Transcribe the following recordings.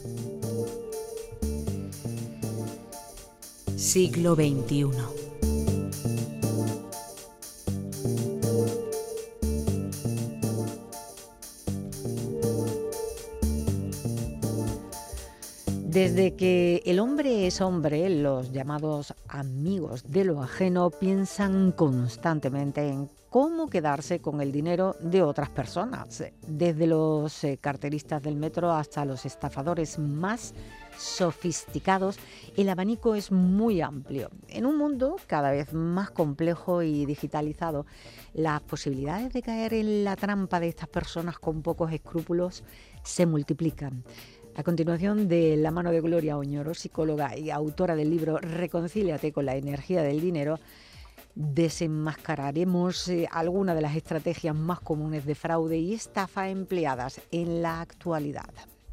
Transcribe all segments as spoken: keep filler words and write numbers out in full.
Siglo veintiuno. Desde que el hombre es hombre, los llamados amigos de lo ajeno piensan constantemente en cómo quedarse con el dinero de otras personas, desde los eh, carteristas del metro hasta los estafadores más sofisticados. El abanico es muy amplio. En un mundo cada vez más complejo y digitalizado, las posibilidades de caer en la trampa de estas personas con pocos escrúpulos se multiplican. A continuación, de la mano de Gloria Oñoro, psicóloga y autora del libro Reconcíliate con la energía del dinero, desenmascararemos eh, algunas de las estrategias más comunes de fraude y estafa empleadas en la actualidad.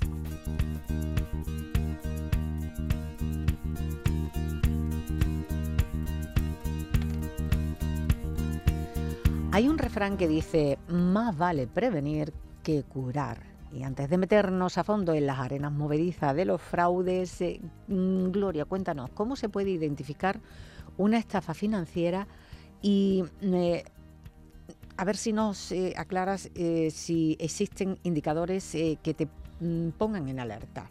Hay un refrán que dice: más vale prevenir que curar. Y antes de meternos a fondo en las arenas movedizas de los fraudes, eh, Gloria, cuéntanos, ¿cómo se puede identificar una estafa financiera? Y eh, a ver si nos eh, aclaras eh, si existen indicadores eh, que te mm, pongan en alerta.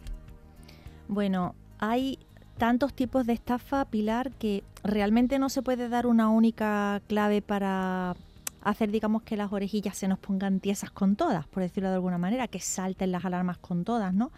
Bueno, hay tantos tipos de estafa, Pilar, que realmente no se puede dar una única clave para hacer, digamos, que las orejillas se nos pongan tiesas con todas, por decirlo de alguna manera, que salten las alarmas con todas, ¿no?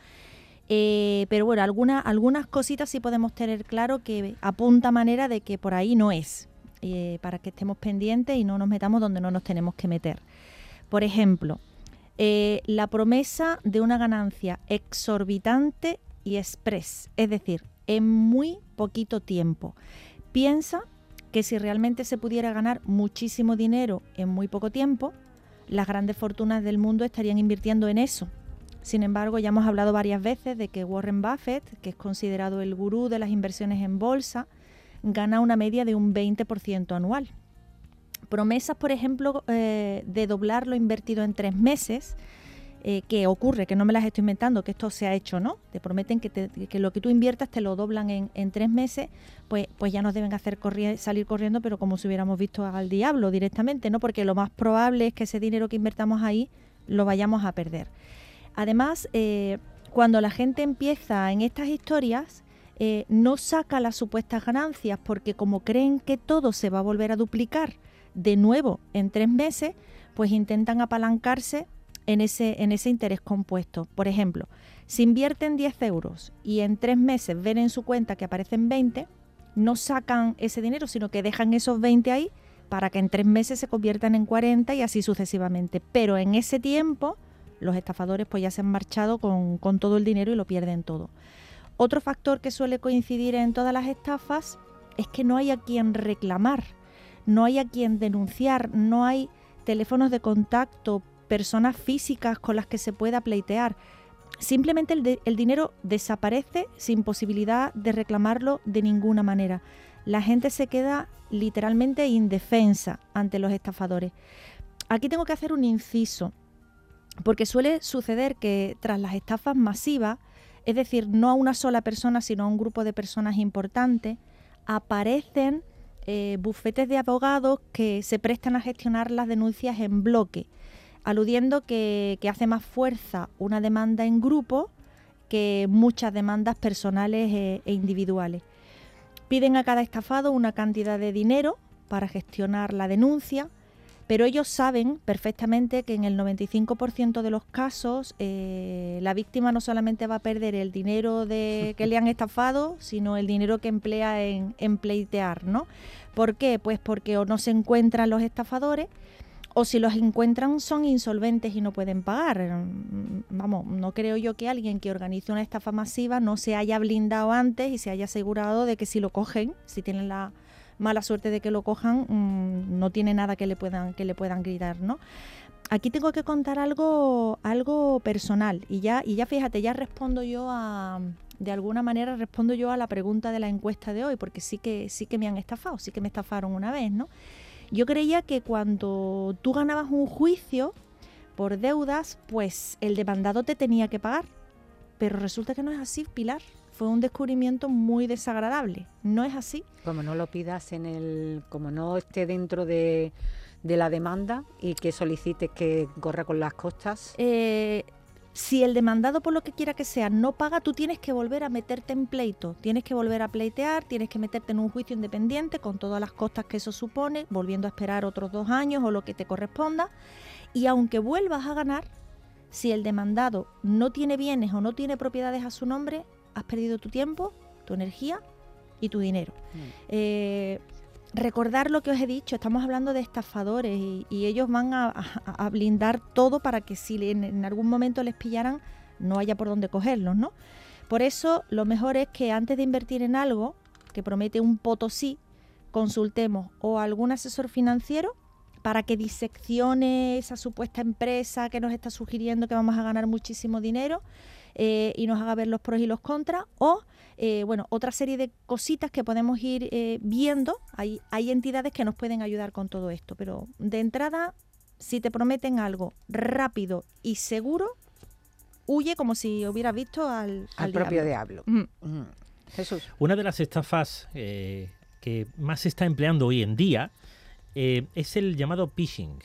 Eh, pero bueno, alguna, algunas cositas sí podemos tener claro que apunta manera de que por ahí no es, eh, para que estemos pendientes y no nos metamos donde no nos tenemos que meter. Por ejemplo, eh, la promesa de una ganancia exorbitante y express, es decir, en muy poquito tiempo. Piensa que si realmente se pudiera ganar muchísimo dinero en muy poco tiempo, las grandes fortunas del mundo estarían invirtiendo en eso. Sin embargo, ya hemos hablado varias veces de que Warren Buffett, que es considerado el gurú de las inversiones en bolsa, gana una media de un veinte por ciento anual. Promesas, por ejemplo, eh, de doblar lo invertido en tres meses, eh, que ocurre, que no me las estoy inventando, que esto se ha hecho, ¿no? Te prometen que, te, que lo que tú inviertas te lo doblan en, en tres meses, pues, pues ya nos deben hacer corri- salir corriendo, pero como si hubiéramos visto al diablo directamente, ¿no? Porque lo más probable es que ese dinero que invertamos ahí lo vayamos a perder. Además, eh, cuando la gente empieza en estas historias, eh, no saca las supuestas ganancias, porque como creen que todo se va a volver a duplicar de nuevo en tres meses, pues intentan apalancarse en ese, en ese interés compuesto. Por ejemplo, si invierten diez euros y en tres meses ven en su cuenta que aparecen veinte, no sacan ese dinero, sino que dejan esos veinte ahí para que en tres meses se conviertan en cuarenta y así sucesivamente. Pero en ese tiempo, los estafadores pues ya se han marchado con, con todo el dinero y lo pierden todo. Otro factor que suele coincidir en todas las estafas es que no hay a quien reclamar, no hay a quien denunciar, no hay teléfonos de contacto, personas físicas con las que se pueda pleitear. Simplemente el, de, el dinero desaparece sin posibilidad de reclamarlo de ninguna manera. La gente se queda literalmente indefensa ante los estafadores. Aquí tengo que hacer un inciso, porque suele suceder que tras las estafas masivas, es decir, no a una sola persona, sino a un grupo de personas importantes, aparecen eh, bufetes de abogados que se prestan a gestionar las denuncias en bloque, aludiendo que, que hace más fuerza una demanda en grupo que muchas demandas personales e, e individuales. Piden a cada estafado una cantidad de dinero para gestionar la denuncia, pero ellos saben perfectamente que en el noventa y cinco por ciento de los casos eh, la víctima no solamente va a perder el dinero de, que le han estafado, sino el dinero que emplea en, en pleitear, ¿no? ¿Por qué? Pues porque o no se encuentran los estafadores, o si los encuentran son insolventes y no pueden pagar. Vamos, no creo yo que alguien que organice una estafa masiva no se haya blindado antes y se haya asegurado de que si lo cogen, si tienen la mala suerte de que lo cojan, mmm, no tiene nada que le puedan que le puedan gritar, ¿no? Aquí tengo que contar algo algo personal y ya y ya fíjate, ya respondo yo a de alguna manera respondo yo a la pregunta de la encuesta de hoy, porque sí que sí que me han estafado, sí que me estafaron una vez, ¿no? Yo creía que cuando tú ganabas un juicio por deudas, pues el demandado te tenía que pagar. pero resulta que no es así, Pilar. Fue un descubrimiento muy desagradable. No es así. Como no lo pidas en el, como no esté dentro de, de la demanda y que solicites que corra con las costas. Eh, si el demandado, por lo que quiera que sea, no paga, tú tienes que volver a meterte en pleito. Tienes que volver a pleitear, tienes que meterte en un juicio independiente con todas las costas que eso supone, volviendo a esperar otros dos años o lo que te corresponda. Y aunque vuelvas a ganar, si el demandado no tiene bienes o no tiene propiedades a su nombre, has perdido tu tiempo, tu energía y tu dinero. Mm. Eh, recordar lo que os he dicho, estamos hablando de estafadores y, y ellos van a, a, a blindar todo para que si en, en algún momento les pillaran, no haya por dónde cogerlos, ¿no? Por eso lo mejor es que antes de invertir en algo que promete un potosí, consultemos o a algún asesor financiero para que diseccione esa supuesta empresa que nos está sugiriendo que vamos a ganar muchísimo dinero, Eh, y nos haga ver los pros y los contras, o eh, bueno, otra serie de cositas que podemos ir eh, viendo. Hay, hay entidades que nos pueden ayudar con todo esto, pero de entrada, si te prometen algo rápido y seguro, huye como si hubieras visto al, al, al propio diablo. diablo. Mm. Mm. Jesús. Una de las estafas eh, que más se está empleando hoy en día eh, es el llamado phishing.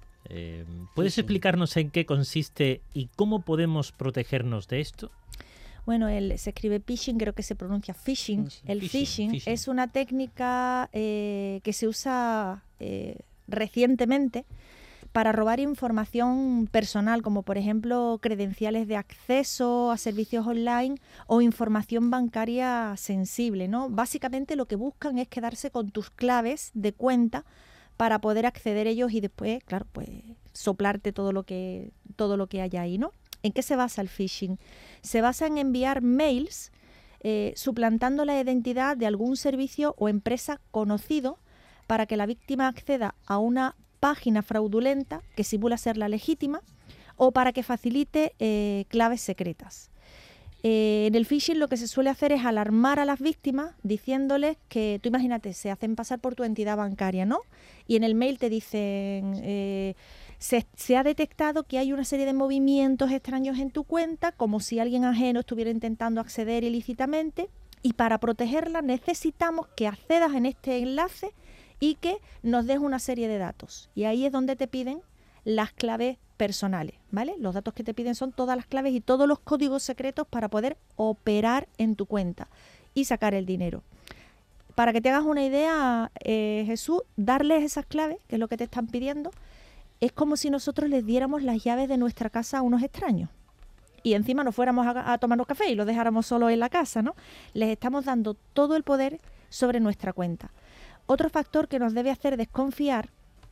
Eh, ¿Puedes phishing. explicarnos en qué consiste y cómo podemos protegernos de esto? Bueno, el, se escribe phishing, creo que se pronuncia phishing. phishing. El phishing, phishing, phishing es una técnica eh, que se usa eh, recientemente para robar información personal, como por ejemplo credenciales de acceso a servicios online o información bancaria sensible, ¿no? Básicamente lo que buscan es quedarse con tus claves de cuenta para poder acceder a ellos y después, claro, pues soplarte todo lo que todo lo que haya ahí, ¿no? ¿En qué se basa el phishing? Se basa en enviar mails eh, suplantando la identidad de algún servicio o empresa conocido para que la víctima acceda a una página fraudulenta que simula ser la legítima o para que facilite eh, claves secretas. Eh, en el phishing lo que se suele hacer es alarmar a las víctimas diciéndoles que, tú imagínate, se hacen pasar por tu entidad bancaria, ¿no? Y en el mail te dicen, eh, se, se ha detectado que hay una serie de movimientos extraños en tu cuenta, como si alguien ajeno estuviera intentando acceder ilícitamente, y para protegerla necesitamos que accedas en este enlace y que nos des una serie de datos. Y ahí es donde te piden las claves personales, ¿vale? Los datos que te piden son todas las claves y todos los códigos secretos para poder operar en tu cuenta y sacar el dinero. Para que te hagas una idea, eh, Jesús, darles esas claves, que es lo que te están pidiendo, es como si nosotros les diéramos las llaves de nuestra casa a unos extraños. Y encima nos fuéramos a, a tomarnos café y los dejáramos solos en la casa, ¿no? Les estamos dando todo el poder sobre nuestra cuenta. Otro factor que nos debe hacer desconfiar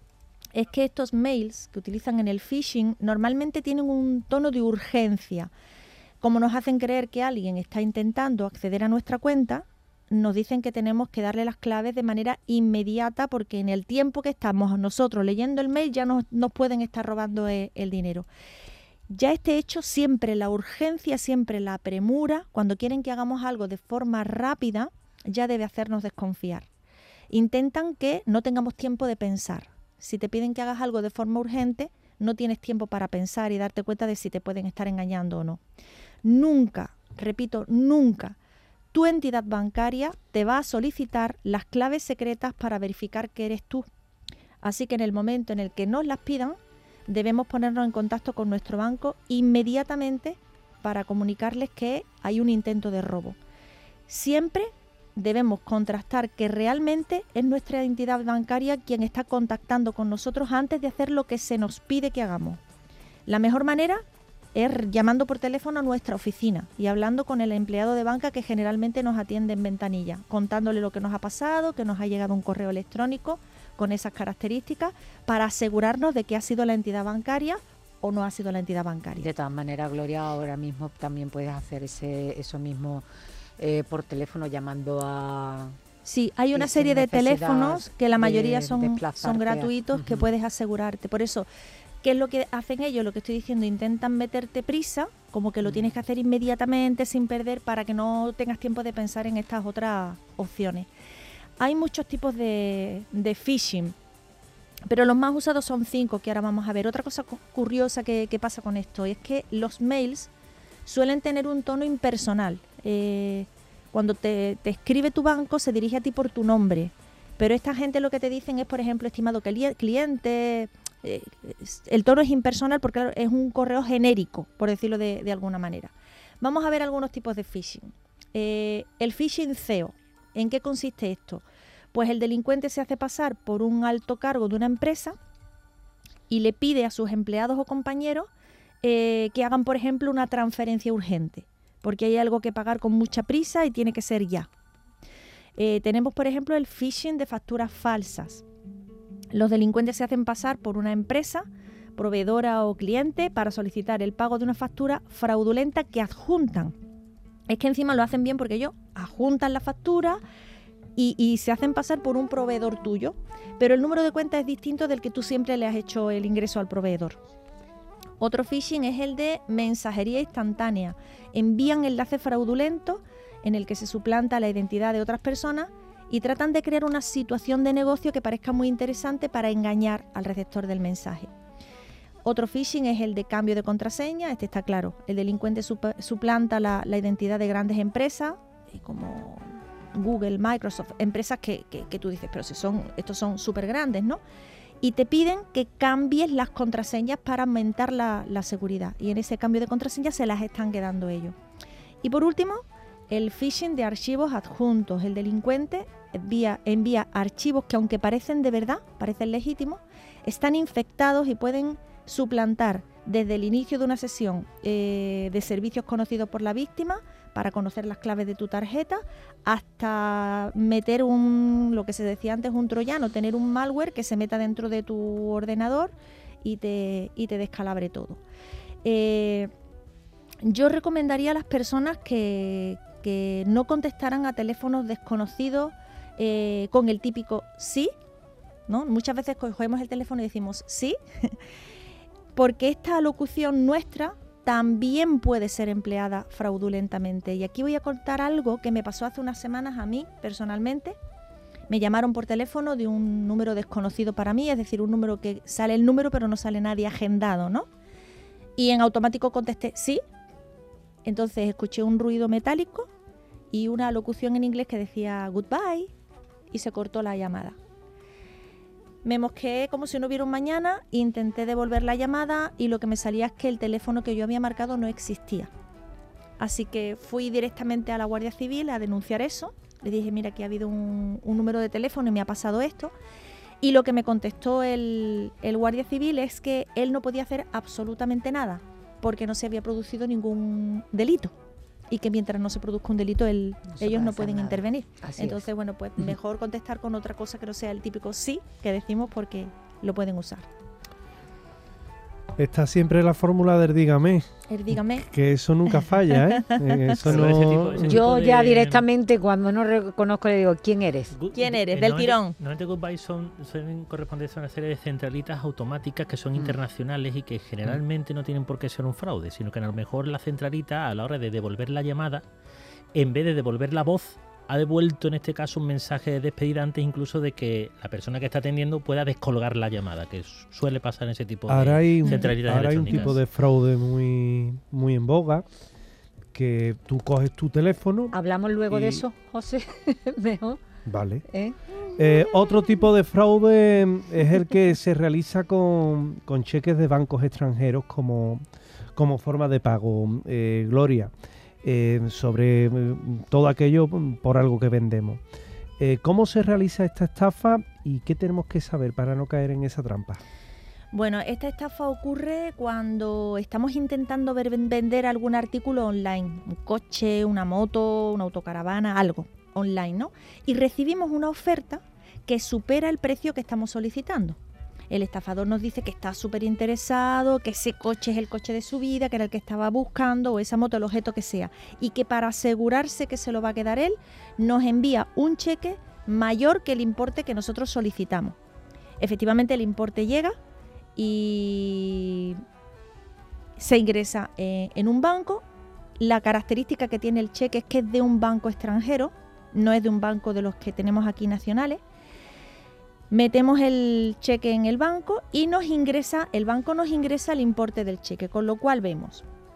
es que estos mails que utilizan en el phishing normalmente tienen un tono de urgencia. Como nos hacen creer que alguien está intentando acceder a nuestra cuenta, nos dicen que tenemos que darle las claves de manera inmediata porque en el tiempo que estamos nosotros leyendo el mail ya nos, nos pueden estar robando el, el dinero. Ya este hecho, siempre la urgencia, siempre la premura, cuando quieren que hagamos algo de forma rápida, ya debe hacernos desconfiar. Intentan que no tengamos tiempo de pensar. Si te piden que hagas algo de forma urgente, no tienes tiempo para pensar y darte cuenta de si te pueden estar engañando o no. Nunca, repito, nunca, tu entidad bancaria te va a solicitar las claves secretas para verificar que eres tú. Así que en el momento en el que nos las pidan, debemos ponernos en contacto con nuestro banco inmediatamente para comunicarles que hay un intento de robo. Siempre debemos contrastar que realmente es nuestra entidad bancaria quien está contactando con nosotros antes de hacer lo que se nos pide que hagamos. La mejor manera es llamando por teléfono a nuestra oficina y hablando con el empleado de banca que generalmente nos atiende en ventanilla, contándole lo que nos ha pasado, que nos ha llegado un correo electrónico con esas características para asegurarnos de que ha sido la entidad bancaria o no ha sido la entidad bancaria. De todas maneras, Gloria, ahora mismo también puedes hacer ese eso mismo Eh, por teléfono llamando a... Sí, hay una serie de teléfonos que la mayoría de, son, son gratuitos, uh-huh. que puedes asegurarte. Por eso, ¿qué es lo que hacen ellos? Lo que estoy diciendo, intentan meterte prisa, como que lo uh-huh. tienes que hacer inmediatamente, sin perder, para que no tengas tiempo de pensar en estas otras opciones. Hay muchos tipos de, de phishing, pero los más usados son cinco, que ahora vamos a ver. Otra cosa curiosa que, que pasa con esto es que los mails suelen tener un tono impersonal. Eh, cuando te, te escribe tu banco se dirige a ti por tu nombre, pero esta gente lo que te dicen es, por ejemplo, estimado cliente, eh, el tono es impersonal porque claro, es un correo genérico, por decirlo de, de alguna manera. Vamos a ver algunos tipos de phishing. Eh, el phishing C E O, ¿en qué consiste esto? Pues el delincuente se hace pasar por un alto cargo de una empresa y le pide a sus empleados o compañeros eh, que hagan, por ejemplo, una transferencia urgente, porque hay algo que pagar con mucha prisa y tiene que ser ya. Eh, tenemos, por ejemplo, el phishing de facturas falsas. Los delincuentes se hacen pasar por una empresa, proveedora o cliente, para solicitar el pago de una factura fraudulenta que adjuntan. Es que encima lo hacen bien porque ellos adjuntan la factura y, y se hacen pasar por un proveedor tuyo, pero el número de cuenta es distinto del que tú siempre le has hecho el ingreso al proveedor. Otro phishing es el de mensajería instantánea. Envían enlaces fraudulentos en el que se suplanta la identidad de otras personas y tratan de crear una situación de negocio que parezca muy interesante para engañar al receptor del mensaje. Otro phishing es el de cambio de contraseña. Este está claro. El delincuente sup- suplanta la, la identidad de grandes empresas como Google, Microsoft, empresas que, que, que tú dices, pero si son, estos son súper grandes, ¿no? Y te piden que cambies las contraseñas para aumentar la, la seguridad. Y en ese cambio de contraseña se las están quedando ellos. Y por último, el phishing de archivos adjuntos. El delincuente envía, envía archivos que, aunque parecen de verdad, parecen legítimos, están infectados y pueden suplantar desde el inicio de una sesión eh, de servicios conocidos por la víctima para conocer las claves de tu tarjeta, hasta meter un, lo que se decía antes, un troyano, tener un malware que se meta dentro de tu ordenador y te, y te descalabre todo. Eh, yo recomendaría a las personas que, que no contestaran a teléfonos desconocidos eh, con el típico sí, ¿no? Muchas veces cogemos el teléfono y decimos sí, porque esta locución nuestra también puede ser empleada fraudulentamente. Y aquí voy a contar algo que me pasó hace unas semanas a mí personalmente. Me llamaron por teléfono de un número desconocido para mí, es decir, un número que sale el número pero no sale nadie agendado, ¿no? Y en automático contesté sí. Entonces escuché un ruido metálico y una locución en inglés que decía goodbye y se cortó la llamada. Me mosqueé como si no hubiera un mañana, intenté devolver la llamada y lo que me salía es que el teléfono que yo había marcado no existía. Así que fui directamente a la Guardia Civil a denunciar eso. Le dije, mira, que ha habido un, un número de teléfono y me ha pasado esto. Y lo que me contestó el, el Guardia Civil es que él no podía hacer absolutamente nada porque no se había producido ningún delito. Y que mientras no se produzca un delito, el, no ellos no pueden nada. intervenir. Así Entonces, es. bueno, pues mejor contestar con otra cosa que no sea el típico sí que decimos porque lo pueden usar. Está siempre la fórmula del dígame. El dígame. Que eso nunca falla, ¿eh? Eso no... ese tipo, ese Yo ya de... directamente, cuando no reconozco, le digo, ¿quién eres? ¿Quién eres? Del tirón. Normalmente Goodbye son, suelen corresponder a una serie de centralitas automáticas que son mm. internacionales y que generalmente mm. no tienen por qué ser un fraude, sino que a lo mejor la centralita, a la hora de devolver la llamada, en vez de devolver la voz, ha devuelto en este caso un mensaje de despedida antes incluso de que la persona que está atendiendo pueda descolgar la llamada, que suele pasar en ese tipo ahora de hay un, centralitas ahora electrónicas. Hay un tipo de fraude muy, muy en boga, que tú coges tu teléfono... ¿Hablamos luego y... de eso, José? Mejor. Vale. ¿Eh? Eh, otro tipo de fraude es el que se realiza con, con cheques de bancos extranjeros como, como forma de pago. Eh, Gloria. Eh, sobre eh, todo aquello por algo que vendemos. Eh, ¿Cómo se realiza esta estafa y qué tenemos que saber para no caer en esa trampa? Bueno, esta estafa ocurre cuando estamos intentando ver, vender algún artículo online, un coche, una moto, una autocaravana, algo online, ¿no? Y recibimos una oferta que supera el precio que estamos solicitando. El estafador nos dice que está súper interesado, que ese coche es el coche de su vida, que era el que estaba buscando, o esa moto, el objeto que sea, y que para asegurarse que se lo va a quedar él, nos envía un cheque mayor que el importe que nosotros solicitamos. Efectivamente, el importe llega y se ingresa eh, en un banco. La característica que tiene el cheque es que es de un banco extranjero, no es de un banco de los que tenemos aquí nacionales. Metemos el cheque en el banco y nos ingresa, el banco nos ingresa el importe del cheque, con lo cual vemos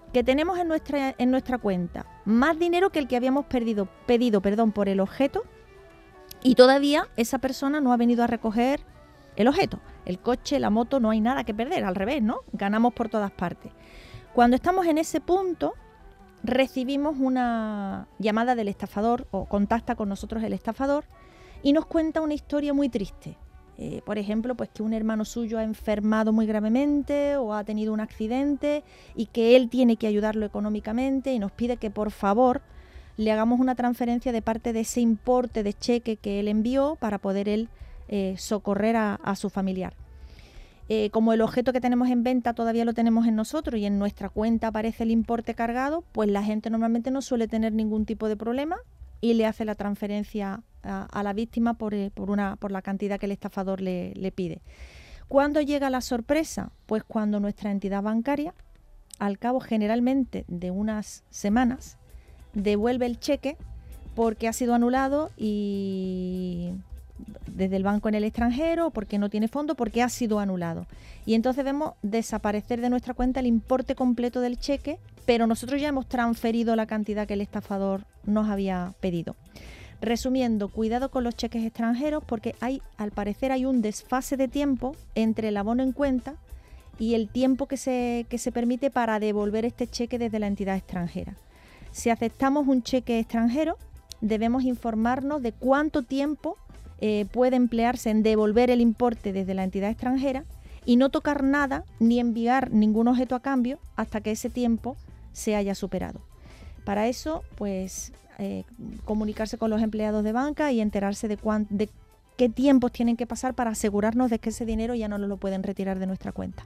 que tenemos en nuestra, en nuestra cuenta más dinero que el que habíamos perdido, pedido perdón, por el objeto, y todavía esa persona no ha venido a recoger el objeto. El coche, la moto, no hay nada que perder, al revés, ¿no? Ganamos por todas partes. Cuando estamos en ese punto, recibimos una llamada del estafador o contacta con nosotros el estafador y nos cuenta una historia muy triste. Eh, por ejemplo, pues que un hermano suyo ha enfermado muy gravemente o ha tenido un accidente y que él tiene que ayudarlo económicamente y nos pide que por favor le hagamos una transferencia de parte de ese importe de cheque que él envió para poder él eh, socorrer a, a su familiar. Eh, como el objeto que tenemos en venta todavía lo tenemos en nosotros y en nuestra cuenta aparece el importe cargado, pues la gente normalmente no suele tener ningún tipo de problema y le hace la transferencia a, a la víctima por, eh, por, una, por la cantidad que el estafador le, le pide. ¿Cuándo llega la sorpresa? Pues cuando nuestra entidad bancaria, al cabo generalmente de unas semanas, devuelve el cheque porque ha sido anulado y desde el banco en el extranjero, porque no tiene fondo, porque ha sido anulado. Y entonces vemos desaparecer de nuestra cuenta el importe completo del cheque, pero nosotros ya hemos transferido la cantidad que el estafador nos había pedido. Resumiendo, cuidado con los cheques extranjeros porque hay, al parecer hay un desfase de tiempo entre el abono en cuenta y el tiempo que se, que se permite para devolver este cheque desde la entidad extranjera. Si aceptamos un cheque extranjero, debemos informarnos de cuánto tiempo eh, puede emplearse en devolver el importe desde la entidad extranjera y no tocar nada ni enviar ningún objeto a cambio hasta que ese tiempo se haya superado. Para eso, pues, eh, comunicarse con los empleados de banca y enterarse de, cuán, de qué tiempos tienen que pasar para asegurarnos de que ese dinero ya no lo pueden retirar de nuestra cuenta.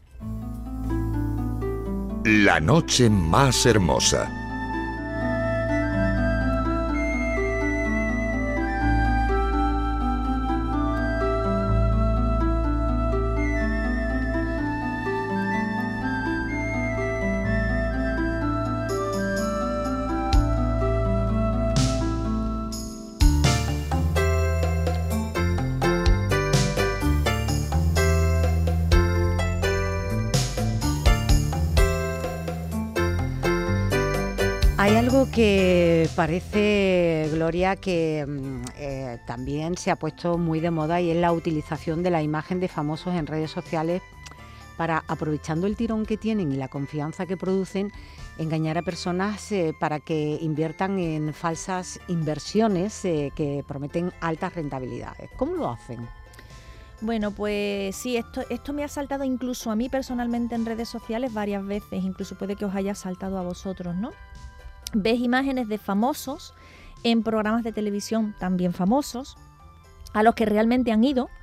La noche más hermosa. Hay algo que parece, Gloria, que eh, también se ha puesto muy de moda y es la utilización de la imagen de famosos en redes sociales para, aprovechando el tirón que tienen y la confianza que producen, engañar a personas eh, para que inviertan en falsas inversiones eh, que prometen altas rentabilidades. ¿Cómo lo hacen? Bueno, pues sí, esto, esto me ha saltado incluso a mí personalmente en redes sociales varias veces, incluso puede que os haya saltado a vosotros, ¿no? Ves imágenes de famosos en programas de televisión también famosos, a los que realmente han ido,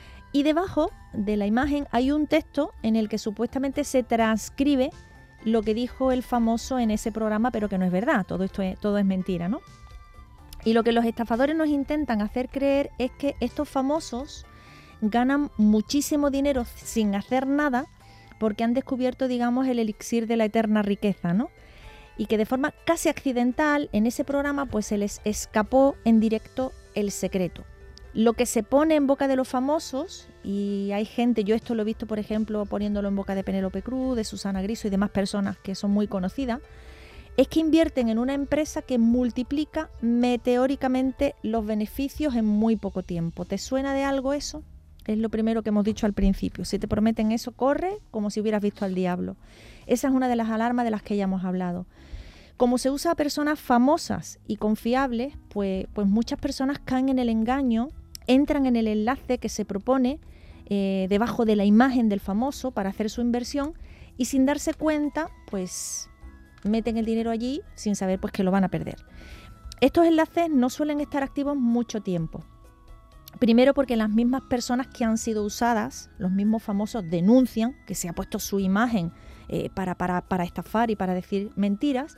y debajo de la imagen hay un texto en el que supuestamente se transcribe lo que dijo el famoso en ese programa, pero que no es verdad, todo esto es, todo es mentira, ¿no? Y lo que los estafadores nos intentan hacer creer es que estos famosos ganan muchísimo dinero sin hacer nada porque han descubierto, digamos, el elixir de la eterna riqueza, ¿no? Y que de forma casi accidental en ese programa pues se les escapó en directo el secreto. Lo que se pone en boca de los famosos, y hay gente, yo esto lo he visto por ejemplo poniéndolo en boca de Penélope Cruz, de Susana Griso y demás personas que son muy conocidas, es que invierten en una empresa que multiplica meteóricamente los beneficios en muy poco tiempo. ¿Te suena de algo eso? Es lo primero que hemos dicho al principio. Si te prometen eso, corre como si hubieras visto al diablo. Esa es una de las alarmas de las que ya hemos hablado. Como se usa a personas famosas y confiables, pues, pues muchas personas caen en el engaño, entran en el enlace que se propone eh, debajo de la imagen del famoso para hacer su inversión y sin darse cuenta, pues meten el dinero allí sin saber pues que lo van a perder. Estos enlaces no suelen estar activos mucho tiempo. Primero porque las mismas personas que han sido usadas, los mismos famosos denuncian que se ha puesto su imagen eh, para, para, para estafar y para decir mentiras.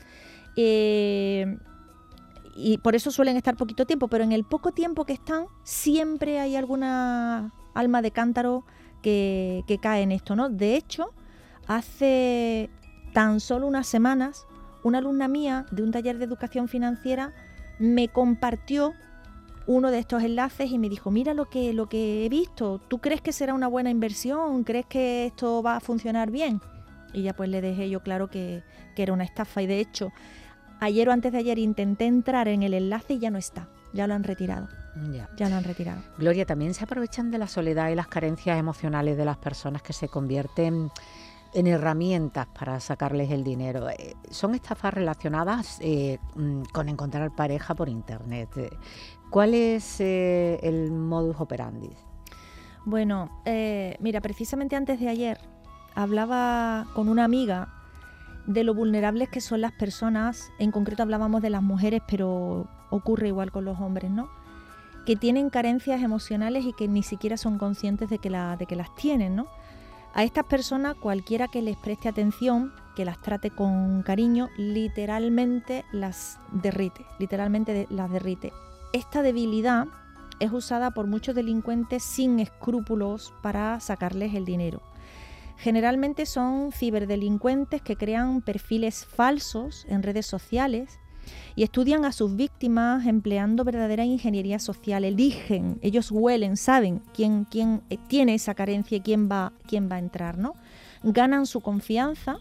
Eh, y por eso suelen estar poquito tiempo, pero en el poco tiempo que están siempre hay alguna alma de cántaro que, que cae en esto, ¿no? De hecho, hace tan solo unas semanas, una alumna mía de un taller de educación financiera me compartió uno de estos enlaces y me dijo, mira lo que, lo que he visto, ¿tú crees que será una buena inversión? ¿Crees que esto va a funcionar bien? Y ya pues le dejé yo claro que, que era una estafa. Y de hecho, ayer o antes de ayer intenté entrar en el enlace y ya no está, ya lo han retirado. Ya. Ya lo han retirado. Gloria, también se aprovechan de la soledad y las carencias emocionales de las personas que se convierten en herramientas para sacarles el dinero. Eh, son estafas relacionadas eh, con encontrar pareja por internet. Eh, ¿Cuál es eh, el modus operandi? Bueno, eh, mira, precisamente antes de ayer hablaba con una amiga de lo vulnerables que son las personas. En concreto hablábamos de las mujeres, pero ocurre igual con los hombres, ¿no? Que tienen carencias emocionales y que ni siquiera son conscientes de que, la, de que las tienen, ¿no? A estas personas, cualquiera que les preste atención, que las trate con cariño, literalmente las derrite, literalmente de, las derrite. Esta debilidad es usada por muchos delincuentes sin escrúpulos para sacarles el dinero. Generalmente son ciberdelincuentes que crean perfiles falsos en redes sociales y estudian a sus víctimas empleando verdadera ingeniería social. Eligen, ellos huelen, saben quién, quién tiene esa carencia y quién va, quién va a entrar, ¿no? Ganan su confianza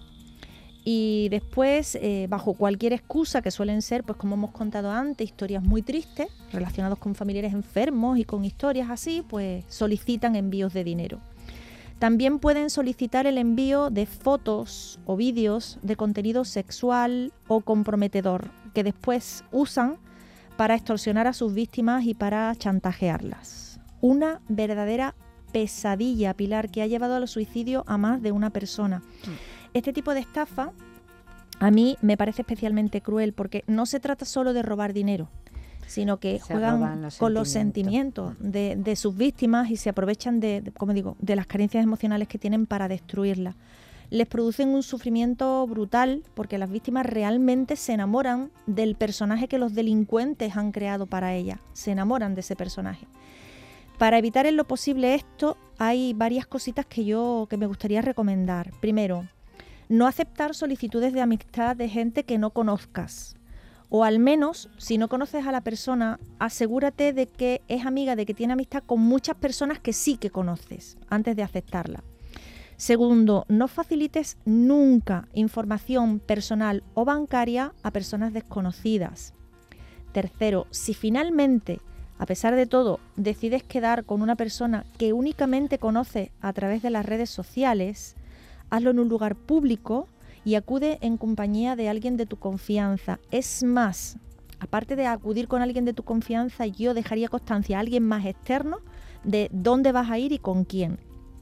y después, eh, bajo cualquier excusa, que suelen ser, pues como hemos contado antes, historias muy tristes relacionadas con familiares enfermos y con historias así, pues solicitan envíos de dinero. También pueden solicitar el envío de fotos o vídeos de contenido sexual o comprometedor, que después usan para extorsionar a sus víctimas y para chantajearlas. Una verdadera pesadilla, Pilar, que ha llevado al suicidio a más de una persona. Este tipo de estafa a mí me parece especialmente cruel porque no se trata solo de robar dinero, sino que se juegan los con los sentimientos de, de sus víctimas y se aprovechan de, de, como digo, de las carencias emocionales que tienen para destruirlas. Les producen un sufrimiento brutal porque las víctimas realmente se enamoran del personaje que los delincuentes han creado para ellas, se enamoran de ese personaje. Para evitar en lo posible esto, hay varias cositas que yo que me gustaría recomendar. Primero, no aceptar solicitudes de amistad de gente que no conozcas. O al menos, si no conoces a la persona, asegúrate de que es amiga, de que tiene amistad con muchas personas que sí que conoces, antes de aceptarla. Segundo, no facilites nunca información personal o bancaria a personas desconocidas. Tercero, si finalmente, a pesar de todo, decides quedar con una persona que únicamente conoces a través de las redes sociales, hazlo en un lugar público y acude en compañía de alguien de tu confianza. Es más, aparte de acudir con alguien de tu confianza, yo dejaría constancia a alguien más externo de dónde vas a ir y con quién.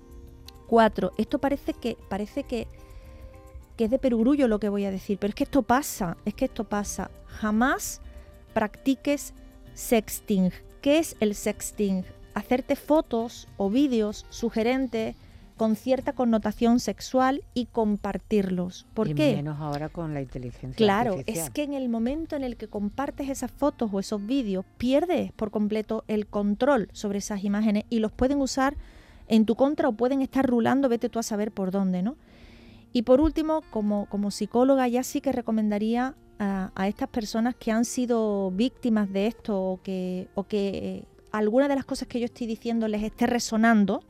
Cuatro, esto parece que parece que, que es de perogrullo lo que voy a decir, pero es que esto pasa, es que esto pasa. Jamás practiques sexting. ¿Qué es el sexting? Hacerte fotos o vídeos sugerentes con cierta connotación sexual y compartirlos. ¿Por y qué? Menos ahora con la inteligencia claro, artificial. Claro, es que en el momento en el que compartes esas fotos o esos vídeos, pierdes por completo el control sobre esas imágenes y los pueden usar en tu contra o pueden estar rulando, vete tú a saber por dónde, ¿no? Y por último, como, como psicóloga, ya sí que recomendaría a, a estas personas que han sido víctimas de esto o que, o que eh, alguna de las cosas que yo estoy diciendo les esté resonando,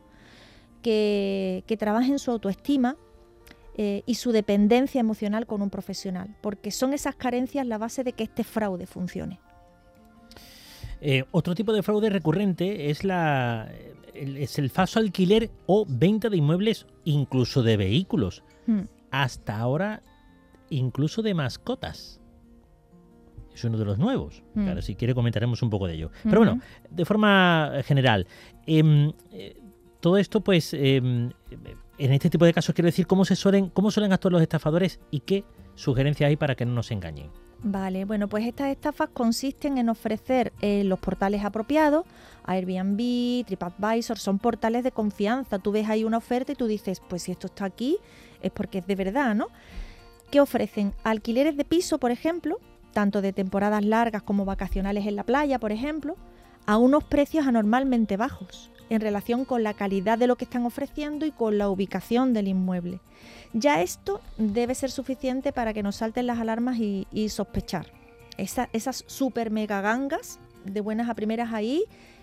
Que, que trabajen su autoestima eh, y su dependencia emocional con un profesional, porque son esas carencias la base de que este fraude funcione. Eh, otro tipo de fraude recurrente es, la, el, es el falso alquiler o venta de inmuebles, incluso de vehículos. Hmm. Hasta ahora, incluso de mascotas. Es uno de los nuevos. Hmm. Claro, si quiere comentaremos un poco de ello. Hmm. Pero bueno, de forma general, eh, eh, todo esto, pues, eh, en este tipo de casos, quiero decir, ¿cómo se suelen, cómo suelen actuar los estafadores y qué sugerencias hay para que no nos engañen? Vale, bueno, pues estas estafas consisten en ofrecer eh, los portales apropiados, Airbnb, TripAdvisor, son portales de confianza. Tú ves ahí una oferta y tú dices, pues si esto está aquí es porque es de verdad, ¿no? ¿Qué ofrecen? Alquileres de piso, por ejemplo, tanto de temporadas largas como vacacionales en la playa, por ejemplo, a unos precios anormalmente bajos en relación con la calidad de lo que están ofreciendo y con la ubicación del inmueble. Ya esto debe ser suficiente para que nos salten las alarmas y, y sospechar. Esa, esas super mega gangas de buenas a primeras ahí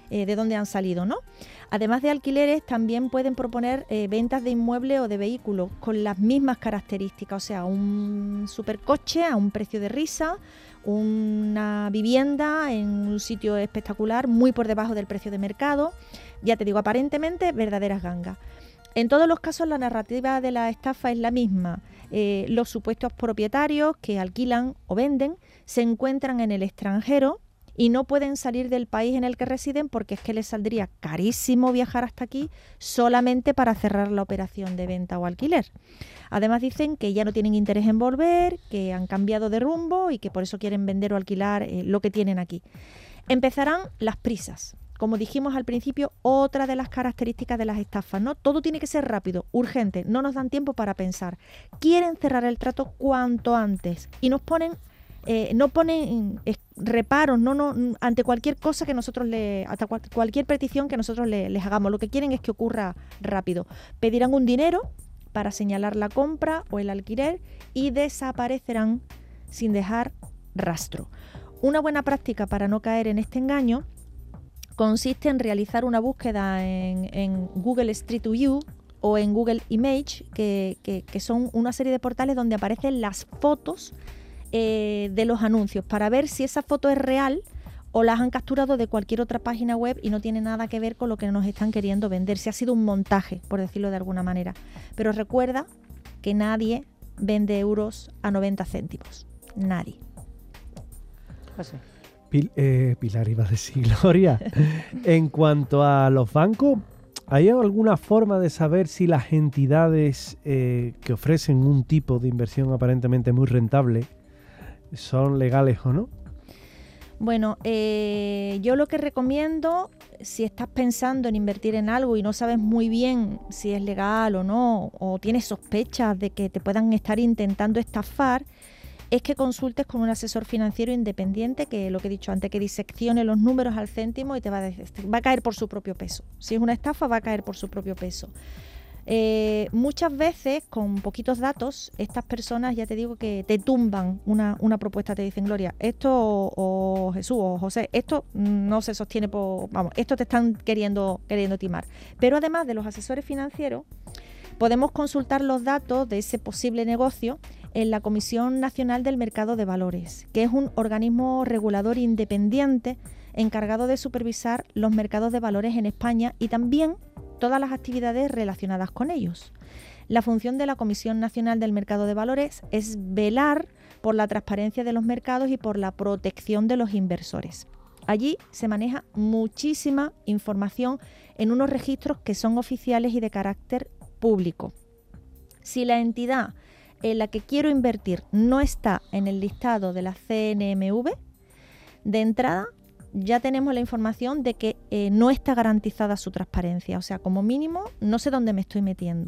eh, de dónde han salido, ¿no? Además de alquileres, también pueden proponer eh, ventas de inmuebles o de vehículos con las mismas características, o sea, un supercoche a un precio de risa, una vivienda en un sitio espectacular, muy por debajo del precio de mercado. Ya te digo, aparentemente verdaderas gangas. En todos los casos la narrativa de la estafa es la misma. Eh, los supuestos propietarios que alquilan o venden se encuentran en el extranjero y no pueden salir del país en el que residen porque es que les saldría carísimo viajar hasta aquí solamente para cerrar la operación de venta o alquiler. Además dicen que ya no tienen interés en volver, que han cambiado de rumbo y que por eso quieren vender o alquilar eh, lo que tienen aquí. Empezarán las prisas. Como dijimos al principio, otra de las características de las estafas, ¿no? Todo tiene que ser rápido, urgente, no nos dan tiempo para pensar. Quieren cerrar el trato cuanto antes y nos ponen Eh, no ponen eh, reparos no, no, ante cualquier cosa que nosotros le, hasta cual, cualquier petición que nosotros le, les hagamos. Lo que quieren es que ocurra rápido. Pedirán un dinero para señalar la compra o el alquiler y desaparecerán sin dejar rastro. Una buena práctica para no caer en este engaño consiste en realizar una búsqueda en, en Google Street View o en Google Image, que, que, que son una serie de portales donde aparecen las fotos Eh, de los anuncios para ver si esa foto es real o las han capturado de cualquier otra página web y no tiene nada que ver con lo que nos están queriendo vender, si ha sido un montaje, por decirlo de alguna manera. Pero recuerda que nadie vende euros a noventa céntimos. Nadie. José. Pil, eh, Pilar iba a decir, Gloria. En cuanto a los bancos, ¿hay alguna forma de saber si las entidades eh, que ofrecen un tipo de inversión aparentemente muy rentable son legales o no? Bueno, eh, yo lo que recomiendo, si estás pensando en invertir en algo y no sabes muy bien si es legal o no, o tienes sospechas de que te puedan estar intentando estafar, es que consultes con un asesor financiero independiente que, lo que he dicho antes, que diseccione los números al céntimo y te va a, decir, va a caer por su propio peso. Si es una estafa, va a caer por su propio peso. Eh, muchas veces, con poquitos datos, estas personas, ya te digo, que te tumban una, una propuesta, te dicen, Gloria, esto, o, o Jesús, o José, esto no se sostiene por... Vamos, esto te están queriendo, queriendo timar. Pero además de los asesores financieros, podemos consultar los datos de ese posible negocio en la Comisión Nacional del Mercado de Valores, que es un organismo regulador independiente encargado de supervisar los mercados de valores en España y también todas las actividades relacionadas con ellos. La función de la Comisión Nacional del Mercado de Valores es velar por la transparencia de los mercados y por la protección de los inversores. Allí se maneja muchísima información en unos registros que son oficiales y de carácter público. Si la entidad en la que quiero invertir no está en el listado de la C N M V, de entrada ya tenemos la información de que eh, no está garantizada su transparencia. O sea, como mínimo, no sé dónde me estoy metiendo.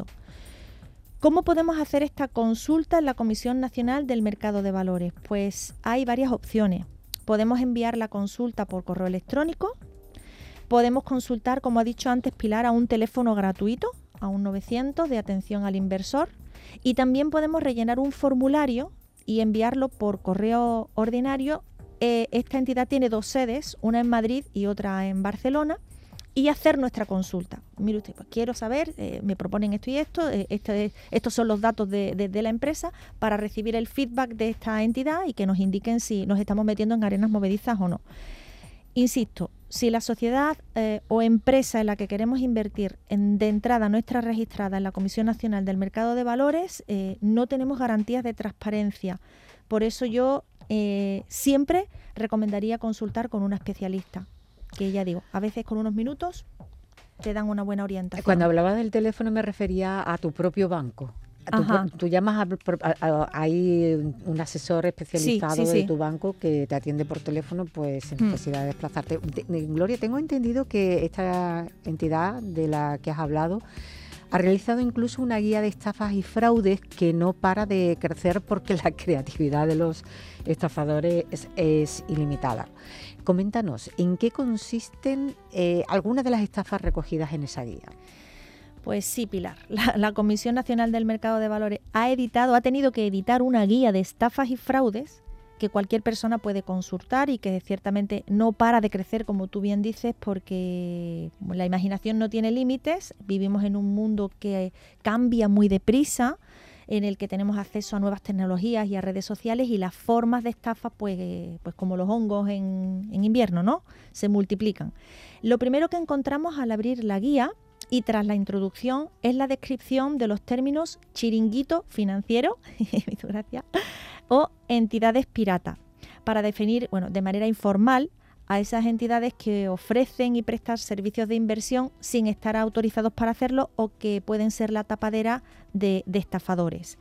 ¿Cómo podemos hacer esta consulta en la Comisión Nacional del Mercado de Valores? Pues hay varias opciones. Podemos enviar la consulta por correo electrónico. Podemos consultar, como ha dicho antes Pilar, a un teléfono gratuito, a un novecientos de atención al inversor. Y también podemos rellenar un formulario y enviarlo por correo ordinario. Eh, esta entidad tiene dos sedes, una en Madrid y otra en Barcelona, y hacer nuestra consulta. Mire usted, pues quiero saber, eh, me proponen esto y esto, eh, este, estos son los datos de, de, de la empresa, para recibir el feedback de esta entidad y que nos indiquen si nos estamos metiendo en arenas movedizas o no. Insisto, si la sociedad eh, o empresa en la que queremos invertir en, de entrada no está registrada en la Comisión Nacional del Mercado de Valores, eh, no tenemos garantías de transparencia. Por eso yo eh, siempre recomendaría consultar con una especialista, que ya digo, a veces con unos minutos te dan una buena orientación. Cuando hablaba del teléfono me refería a tu propio banco. Tú, tú llamas a, a, a, hay un asesor especializado sí, sí, sí. de tu banco que te atiende por teléfono, pues sin necesidad de desplazarte. De, de, Gloria, tengo entendido que esta entidad de la que has hablado ha realizado incluso una guía de estafas y fraudes que no para de crecer porque la creatividad de los estafadores es, es ilimitada. Coméntanos, ¿en qué consisten eh, algunas de las estafas recogidas en esa guía? Pues sí, Pilar. La, la Comisión Nacional del Mercado de Valores ha editado, ha tenido que editar una guía de estafas y fraudes que cualquier persona puede consultar y que ciertamente no para de crecer, como tú bien dices, porque la imaginación no tiene límites. Vivimos en un mundo que cambia muy deprisa, en el que tenemos acceso a nuevas tecnologías y a redes sociales, y las formas de estafa, pues, pues como los hongos en, en invierno, ¿no? Se multiplican. Lo primero que encontramos al abrir la guía y tras la introducción es la descripción de los términos chiringuito financiero, me hizo gracia, o entidades pirata, para definir, bueno, de manera informal a esas entidades que ofrecen y prestan servicios de inversión sin estar autorizados para hacerlo o que pueden ser la tapadera de, de estafadores.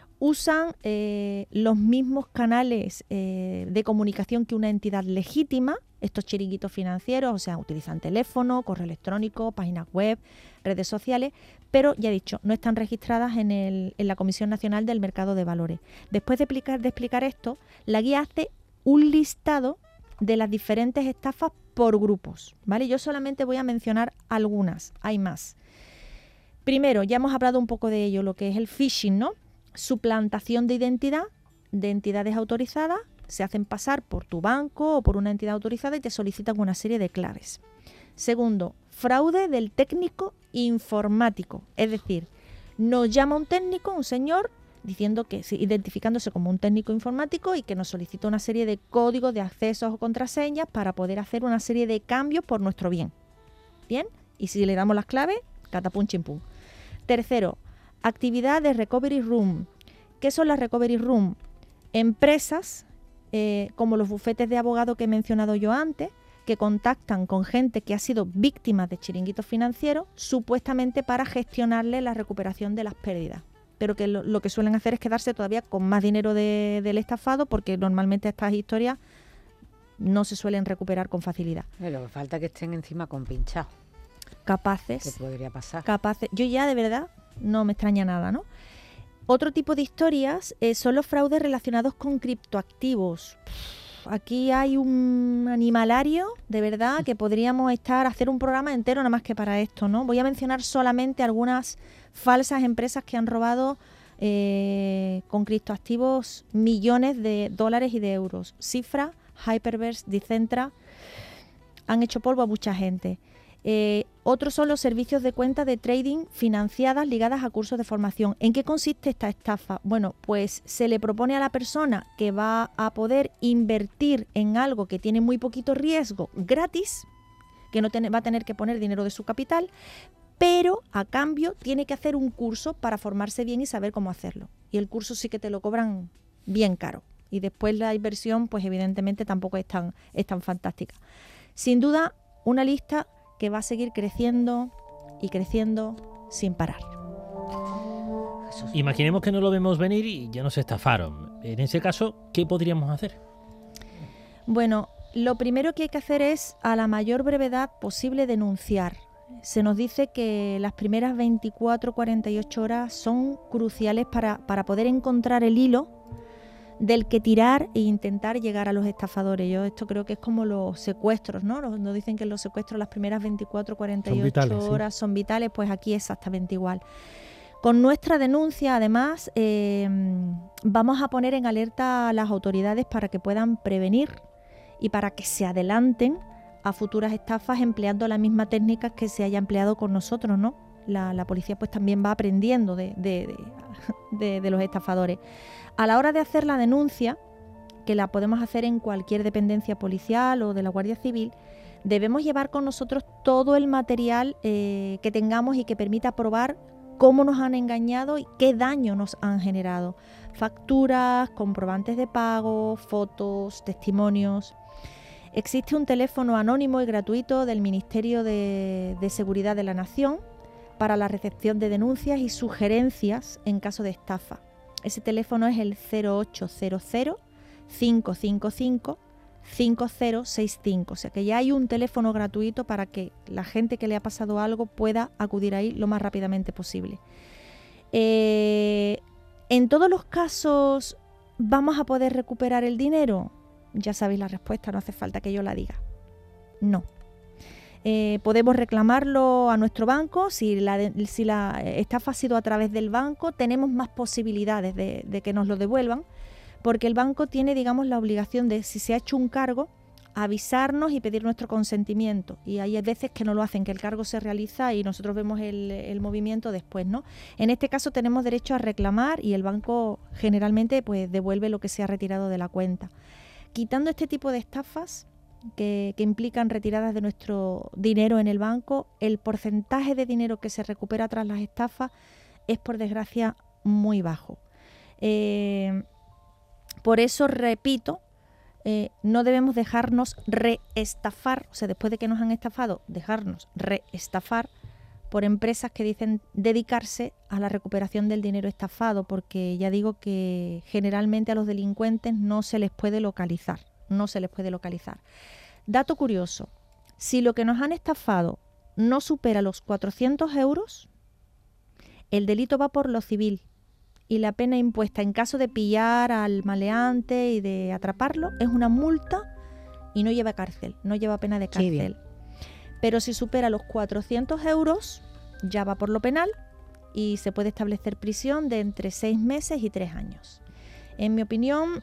Usan eh, los mismos canales eh, de comunicación que una entidad legítima, estos chiringuitos financieros, o sea, utilizan teléfono, correo electrónico, páginas web, redes sociales, pero ya he dicho, no están registradas en, el, en la Comisión Nacional del Mercado de Valores. Después de explicar, de explicar esto, la guía hace un listado de las diferentes estafas por grupos, ¿vale? Yo solamente voy a mencionar algunas, hay más. Primero, ya hemos hablado un poco de ello, lo que es el phishing, ¿no? Suplantación de identidad de entidades autorizadas, se hacen pasar por tu banco o por una entidad autorizada y te solicitan una serie de claves. Segundo, fraude del técnico informático, es decir, nos llama un técnico, un señor, diciendo que, identificándose como un técnico informático y que nos solicita una serie de códigos de accesos o contraseñas para poder hacer una serie de cambios por nuestro bien. Bien, y si le damos las claves, catapum chimpum. Tercero, actividad de recovery room. ¿Qué son las recovery room? Empresas eh, como los bufetes de abogados que he mencionado yo antes, que contactan con gente que ha sido víctima de chiringuitos financieros, supuestamente para gestionarle la recuperación de las pérdidas. Pero que lo, lo que suelen hacer es quedarse todavía con más dinero de, del estafado, porque normalmente estas historias no se suelen recuperar con facilidad. Lo que falta es que estén encima compinchados. Capaces. ¿Qué podría pasar? Capaces. Yo ya de verdad no me extraña nada, ¿no? Otro tipo de historias eh, son los fraudes relacionados con criptoactivos. Aquí hay un animalario, de verdad, que podríamos estar hacer un programa entero nada más que para esto, ¿no? Voy a mencionar solamente algunas falsas empresas que han robado eh, con criptoactivos millones de dólares y de euros. Cifra, Hyperverse, Dicentra, han hecho polvo a mucha gente. Eh, otros son los servicios de cuenta de trading financiadas ligadas a cursos de formación. ¿En qué consiste esta estafa? Bueno, pues se le propone a la persona que va a poder invertir en algo que tiene muy poquito riesgo gratis, que no tiene, va a tener que poner dinero de su capital, pero a cambio tiene que hacer un curso para formarse bien y saber cómo hacerlo. Y el curso sí que te lo cobran bien caro. Y después la inversión, pues evidentemente tampoco es tan, es tan fantástica. Sin duda, una lista que va a seguir creciendo y creciendo sin parar. Imaginemos que no lo vemos venir y ya nos estafaron. En ese caso, ¿qué podríamos hacer? Bueno, lo primero que hay que hacer es a la mayor brevedad posible denunciar. Se nos dice que las primeras veinticuatro a cuarenta y ocho horas son cruciales para, para poder encontrar el hilo del que tirar e intentar llegar a los estafadores. Yo esto creo que es como los secuestros, ¿no? Nos, nos dicen que los secuestros las primeras veinticuatro a cuarenta y ocho vitales, horas sí. son vitales, pues aquí es exactamente igual. Con nuestra denuncia, además, eh, vamos a poner en alerta a las autoridades para que puedan prevenir y para que se adelanten a futuras estafas empleando las mismas técnicas que se haya empleado con nosotros, ¿no? La, la policía pues también va aprendiendo de, de, de, de, de los estafadores. A la hora de hacer la denuncia, que la podemos hacer en cualquier dependencia policial o de la Guardia Civil, debemos llevar con nosotros todo el material eh, que tengamos y que permita probar cómo nos han engañado y qué daño nos han generado. Facturas, comprobantes de pago, fotos, testimonios. Existe un teléfono anónimo y gratuito del Ministerio de, de Seguridad de la Nación para la recepción de denuncias y sugerencias en caso de estafa. Ese teléfono es el cero ocho cero cero, cinco cinco cinco, cinco cero seis cinco. O sea que ya hay un teléfono gratuito para que la gente que le ha pasado algo pueda acudir ahí lo más rápidamente posible. Eh, en todos los casos, ¿vamos a poder recuperar el dinero? Ya sabéis la respuesta, no hace falta que yo la diga. No. Eh, podemos reclamarlo a nuestro banco. Si la, si la estafa ha sido a través del banco, tenemos más posibilidades de, de que nos lo devuelvan, porque el banco tiene, digamos, la obligación de, si se ha hecho un cargo, avisarnos y pedir nuestro consentimiento. Y hay veces que no lo hacen, que el cargo se realiza y nosotros vemos el, el movimiento después, ¿no? En este caso tenemos derecho a reclamar y el banco generalmente pues devuelve lo que se ha retirado de la cuenta. Quitando este tipo de estafas que, que implican retiradas de nuestro dinero en el banco, el porcentaje de dinero que se recupera tras las estafas es, por desgracia, muy bajo. Eh, por eso, repito, Eh, no debemos dejarnos reestafar, o sea, después de que nos han estafado, dejarnos reestafar por empresas que dicen dedicarse a la recuperación del dinero estafado, porque ya digo que generalmente a los delincuentes no se les puede localizar, no se les puede localizar. Dato curioso, si lo que nos han estafado no supera los cuatrocientos euros, el delito va por lo civil. Y la pena impuesta en caso de pillar al maleante y de atraparlo es una multa y no lleva cárcel, no lleva pena de cárcel. Pero si supera los cuatrocientos euros, ya va por lo penal y se puede establecer prisión de entre seis meses y tres años. En mi opinión,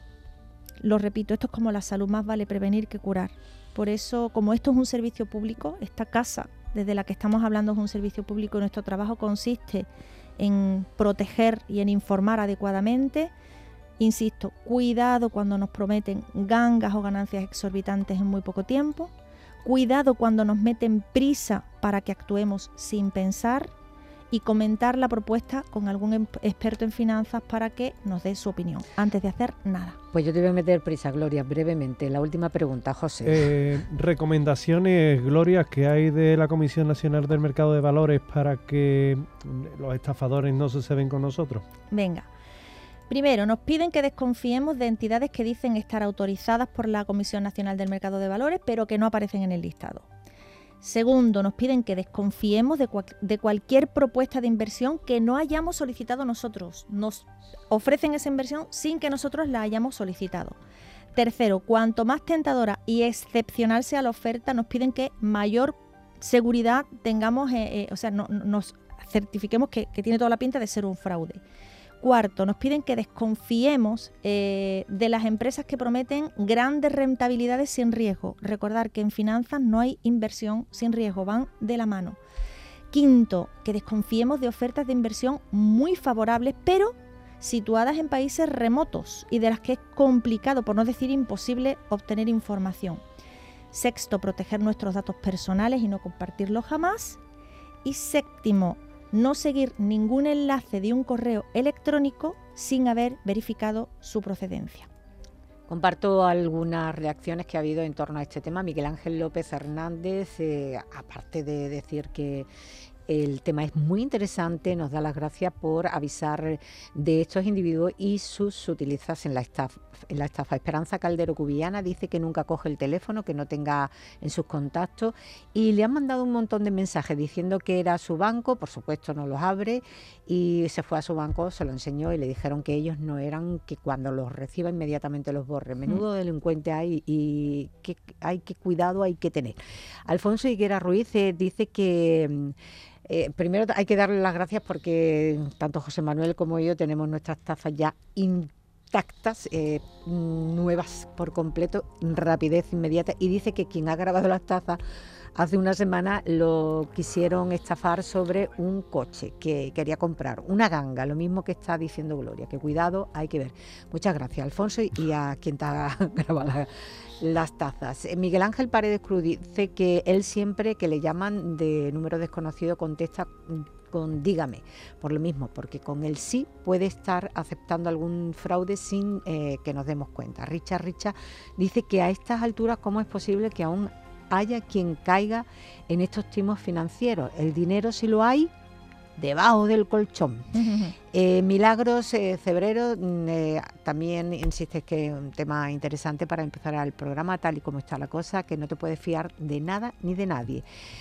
lo repito, esto es como la salud, más vale prevenir que curar. Por eso, como esto es un servicio público, esta casa desde la que estamos hablando es un servicio público y nuestro trabajo consiste en proteger y en informar adecuadamente. Insisto, cuidado cuando nos prometen gangas o ganancias exorbitantes en muy poco tiempo. Cuidado cuando nos meten prisa para que actuemos sin pensar. Y comentar la propuesta con algún experto en finanzas para que nos dé su opinión antes de hacer nada. Pues yo te voy a meter prisa, Gloria, brevemente. La última pregunta, José. Eh, recomendaciones, Gloria, que hay de la Comisión Nacional del Mercado de Valores para que los estafadores no se ceben con nosotros. Venga. Primero, nos piden que desconfiemos de entidades que dicen estar autorizadas por la Comisión Nacional del Mercado de Valores, pero que no aparecen en el listado. Segundo, nos piden que desconfiemos de, cual, de cualquier propuesta de inversión que no hayamos solicitado nosotros. Nos ofrecen esa inversión sin que nosotros la hayamos solicitado. Tercero, cuanto más tentadora y excepcional sea la oferta, nos piden que mayor seguridad tengamos, eh, eh, o sea, no, nos certifiquemos que, que tiene toda la pinta de ser un fraude. Cuarto, nos piden que desconfiemos eh, de las empresas que prometen grandes rentabilidades sin riesgo. Recordar que en finanzas no hay inversión sin riesgo, van de la mano. Quinto, que desconfiemos de ofertas de inversión muy favorables, pero situadas en países remotos y de las que es complicado, por no decir imposible, obtener información. Sexto, proteger nuestros datos personales y no compartirlos jamás. Y séptimo, no seguir ningún enlace de un correo electrónico sin haber verificado su procedencia. Comparto algunas reacciones que ha habido en torno a este tema. Miguel Ángel López Hernández, eh, aparte de decir que el tema es muy interesante, nos da las gracias por avisar de estos individuos y sus sutilezas en la estafa. En la estafa. Esperanza Caldero Cubillana dice que nunca coge el teléfono, que no tenga en sus contactos, y le han mandado un montón de mensajes diciendo que era su banco, por supuesto no los abre, y se fue a su banco, se lo enseñó y le dijeron que ellos no eran, que cuando los reciba inmediatamente los borre. Menudo mm. delincuente hay y que hay que cuidado hay que tener. Alfonso Higuera Ruiz eh, dice que Eh, primero hay que darle las gracias porque tanto José Manuel como yo tenemos nuestras tazas ya intactas, eh, nuevas por completo, rapidez inmediata, y dice que quien ha grabado las tazas hace una semana lo quisieron estafar sobre un coche que quería comprar, una ganga, lo mismo que está diciendo Gloria, que cuidado, hay que ver. Muchas gracias, Alfonso, y a quien te ha grabado la, las tazas. Miguel Ángel Paredes Cruz dice que él siempre que le llaman de número desconocido contesta con dígame, por lo mismo, porque con el sí puede estar aceptando algún fraude sin eh, que nos demos cuenta. Richard Richard dice que a estas alturas, ¿cómo es posible que aún haya quien caiga en estos timos financieros? El dinero, si lo hay, debajo del colchón. Uh-huh. eh, Milagros eh, Cebrero eh, también insiste que es un tema interesante para empezar el programa, tal y como está la cosa, que no te puedes fiar de nada ni de nadie.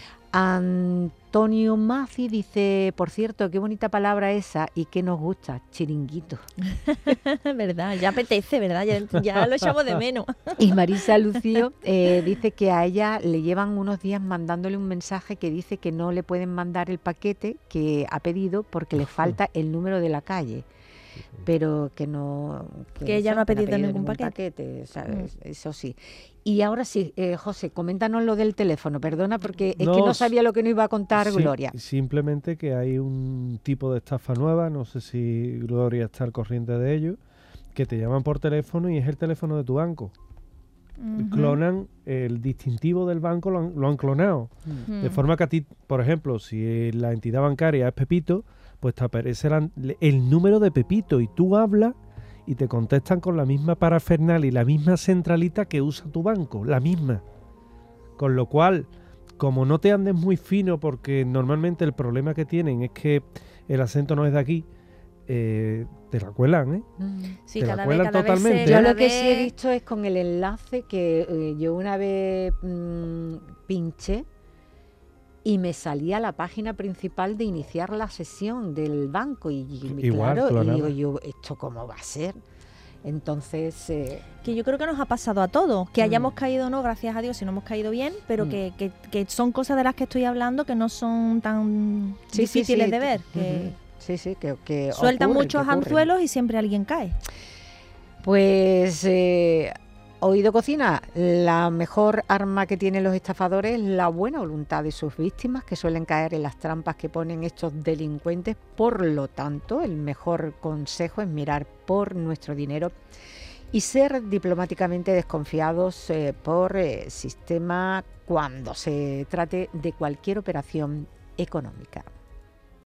Antonio Mazzi dice, por cierto, qué bonita palabra esa y que nos gusta, chiringuito. Verdad, ya apetece, ¿verdad? Ya, ya lo echamos de menos. Y Marisa Lucio eh, dice que a ella le llevan unos días mandándole un mensaje que dice que no le pueden mandar el paquete que ha pedido porque le falta el número de la calle. sí, sí. pero que no... Que ella eso, no ha que pedido ningún paquete. ¿sabes? Eso sí. Y ahora sí, eh, José, coméntanos lo del teléfono, perdona, porque es No, que no s- sabía lo que nos iba a contar Sí, Gloria. Simplemente que hay un tipo de estafa nueva, no sé si Gloria está al corriente de ello, que te llaman por teléfono y es el teléfono de tu banco. Ujú. Clonan el distintivo del banco, lo han, lo han clonado. Mm. De Mm. forma que a ti, por ejemplo, si la entidad bancaria es Pepito, pues te aparece la- el número de Pepito y tú hablas y te contestan con la misma parafernalia y la misma centralita que usa tu banco, la misma. Con lo cual, como no te andes muy fino, porque normalmente el problema que tienen es que el acento no es de aquí, eh, te la cuelan, ¿eh? Mm. Sí, Te la cada vez, cuelan cada vez se- totalmente. Yo cada lo que sí he vez- visto es con el enlace que eh, yo una vez mm, pinché y me salía la página principal de iniciar la sesión del banco y, y Igual, claro, y clonada. digo yo, ¿esto cómo va a ser? Entonces, eh, Que yo creo que nos ha pasado a todos, que Mm. hayamos caído o no, gracias a Dios, si no hemos caído bien, pero Mm. que, que- que son cosas de las que estoy hablando que no son tan sí, sí, difíciles sí, de ver, ujú, que sí, sí, que, que sueltan ocurre, muchos que ocurre. anzuelos y siempre alguien cae. Pues, eh, Oído Cocina, la mejor arma que tienen los estafadores es la buena voluntad de sus víctimas, que suelen caer en las trampas que ponen estos delincuentes. Por lo tanto, el mejor consejo es mirar por nuestro dinero y ser diplomáticamente desconfiados eh, por eh, sistema cuando se trate de cualquier operación económica.